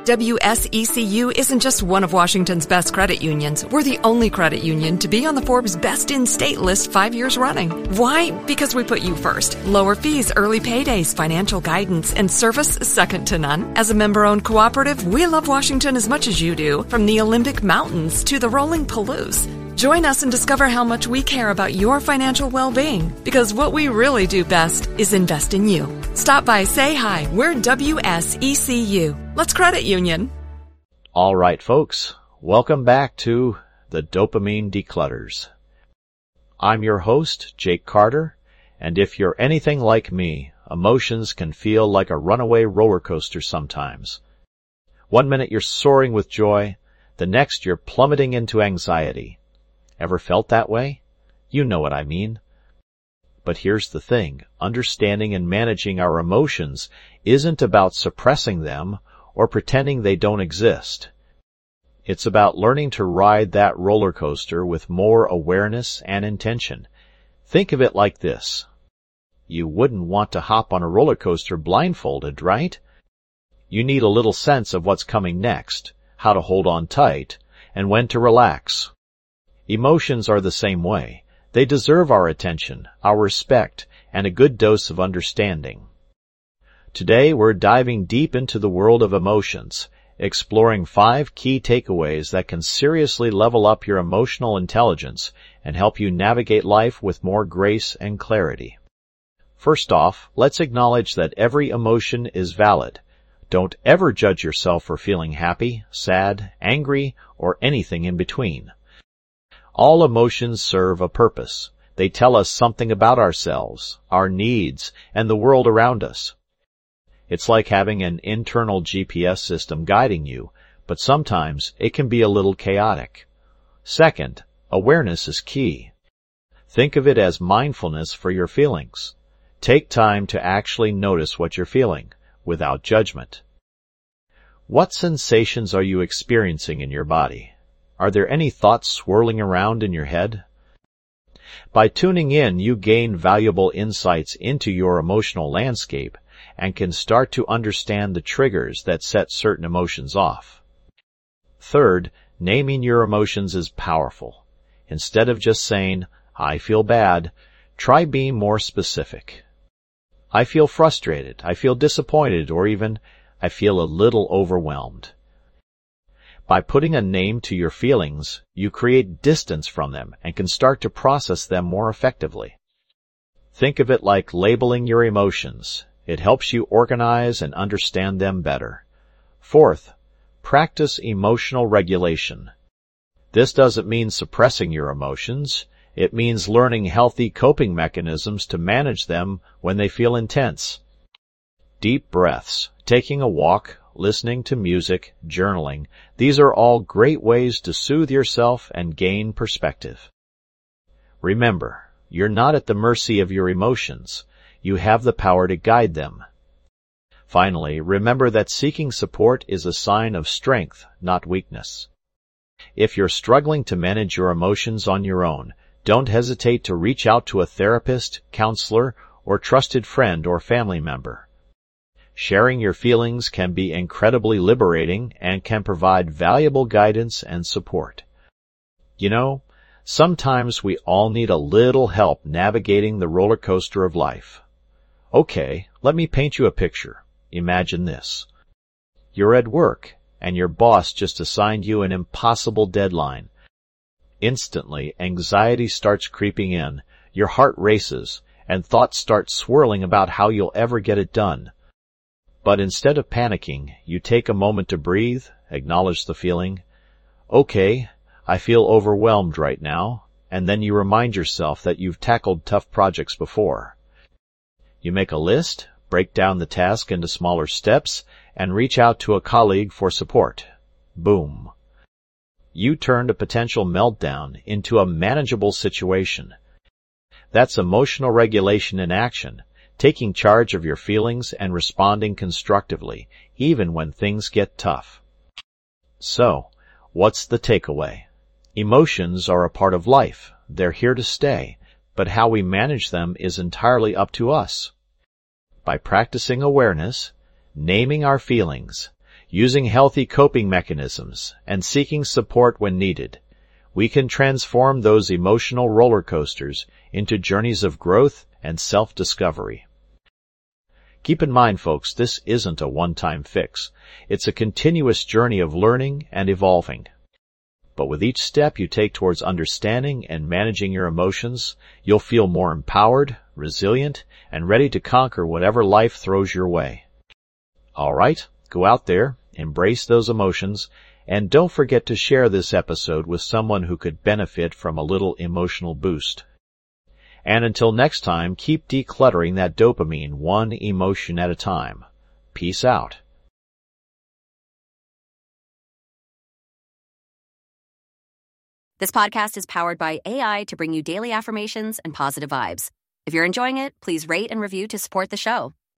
WSECU isn't just one of Washington's best credit unions. We're the only credit union to be on the Forbes Best in State list 5 years running. Why? Because we put you first. Lower fees, early paydays, financial guidance, and service second to none. As a member-owned cooperative, we love Washington as much as you do, from the Olympic Mountains to the rolling Palouse. Join us and discover how much we care about your financial well-being, because what we really do best is invest in you. Stop by, say hi. We're WSECU. Let's credit union. All right, folks. Welcome back to the Dopamine Declutters. I'm your host, Jake Carter, and if you're anything like me, emotions can feel like a runaway roller coaster sometimes. 1 minute you're soaring with joy, the next you're plummeting into anxiety. Ever felt that way? You know what I mean. But here's the thing, understanding and managing our emotions isn't about suppressing them or pretending they don't exist. It's about learning to ride that roller coaster with more awareness and intention. Think of it like this. You wouldn't want to hop on a roller coaster blindfolded, right? You need a little sense of what's coming next, how to hold on tight, and when to relax. Emotions are the same way. They deserve our attention, our respect, and a good dose of understanding. Today we're diving deep into the world of emotions, exploring 5 key takeaways that can seriously level up your emotional intelligence and help you navigate life with more grace and clarity. First off, let's acknowledge that every emotion is valid. Don't ever judge yourself for feeling happy, sad, angry, or anything in between. All emotions serve a purpose. They tell us something about ourselves, our needs, and the world around us. It's like having an internal GPS system guiding you, but sometimes it can be a little chaotic. Second, awareness is key. Think of it as mindfulness for your feelings. Take time to actually notice what you're feeling, without judgment. What sensations are you experiencing in your body? Are there any thoughts swirling around in your head? By tuning in, you gain valuable insights into your emotional landscape and can start to understand the triggers that set certain emotions off. Third, naming your emotions is powerful. Instead of just saying, I feel bad, try being more specific. I feel frustrated, I feel disappointed, or even, I feel a little overwhelmed. By putting a name to your feelings, you create distance from them and can start to process them more effectively. Think of it like labeling your emotions. It helps you organize and understand them better. Fourth, practice emotional regulation. This doesn't mean suppressing your emotions. It means learning healthy coping mechanisms to manage them when they feel intense. Deep breaths, taking a walk, listening to music, journaling, these are all great ways to soothe yourself and gain perspective. Remember, you're not at the mercy of your emotions. You have the power to guide them. Finally, remember that seeking support is a sign of strength, not weakness. If you're struggling to manage your emotions on your own, don't hesitate to reach out to a therapist, counselor, or trusted friend or family member. Sharing your feelings can be incredibly liberating and can provide valuable guidance and support. You know, sometimes we all need a little help navigating the roller coaster of life. Okay, let me paint you a picture. Imagine this. You're at work, and your boss just assigned you an impossible deadline. Instantly, anxiety starts creeping in, your heart races, and thoughts start swirling about how you'll ever get it done. But instead of panicking, you take a moment to breathe, acknowledge the feeling. Okay, I feel overwhelmed right now, and then you remind yourself that you've tackled tough projects before. You make a list, break down the task into smaller steps, and reach out to a colleague for support. Boom. You turned a potential meltdown into a manageable situation. That's emotional regulation in action. Taking charge of your feelings and responding constructively, even when things get tough. So, what's the takeaway? Emotions are a part of life. They're here to stay, but how we manage them is entirely up to us. By practicing awareness, naming our feelings, Using healthy coping mechanisms and seeking support when needed, we can transform those emotional roller coasters into journeys of growth and self-discovery. Keep in mind, folks, this isn't a one-time fix. It's a continuous journey of learning and evolving. But with each step you take towards understanding and managing your emotions, you'll feel more empowered, resilient, and ready to conquer whatever life throws your way. All right, go out there, embrace those emotions, and don't forget to share this episode with someone who could benefit from a little emotional boost. And until next time, keep decluttering that dopamine one emotion at a time. Peace out. This podcast is powered by AI to bring you daily affirmations and positive vibes. If you're enjoying it, please rate and review to support the show.